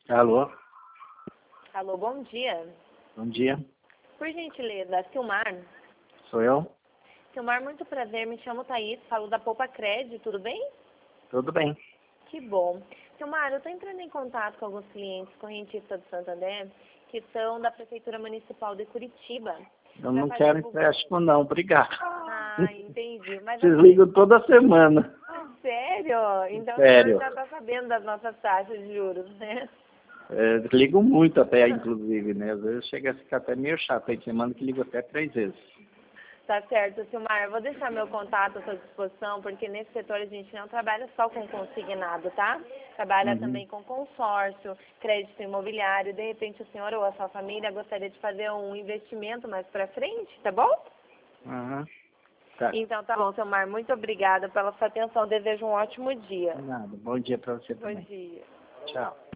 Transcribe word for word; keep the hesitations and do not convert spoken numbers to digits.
Alô? Alô, bom dia. Bom dia. Por gentileza, Silmar. Sou eu? Silmar, muito prazer. Me chamo Thaís, falo da Poupa Crédito, tudo bem? Tudo bem. Que bom. Silmar, eu estou entrando em contato com alguns clientes correntistas do Santander que são da Prefeitura Municipal de Curitiba. Eu não quero empréstimo não, obrigado. Ah, entendi. Mas Vocês assim, ligam toda semana. sério? Então Sério. o senhor já está sabendo das nossas taxas de juros, né? É, ligo muito até, inclusive, né? Às vezes chega a ficar até meio chato. Tem semana que ligo até três vezes. Tá certo, Silmar. Eu vou deixar meu contato à sua disposição, porque nesse setor a gente não trabalha só com consignado, tá? Trabalha Uhum. também com consórcio, crédito imobiliário. De repente o senhor ou a sua família gostaria de fazer um investimento mais pra frente, tá bom? Uhum. Tá. Então tá bom, Silmar. Muito obrigada pela sua atenção. Desejo um ótimo dia. Nada. Bom dia pra você Bom também. dia. Tchau.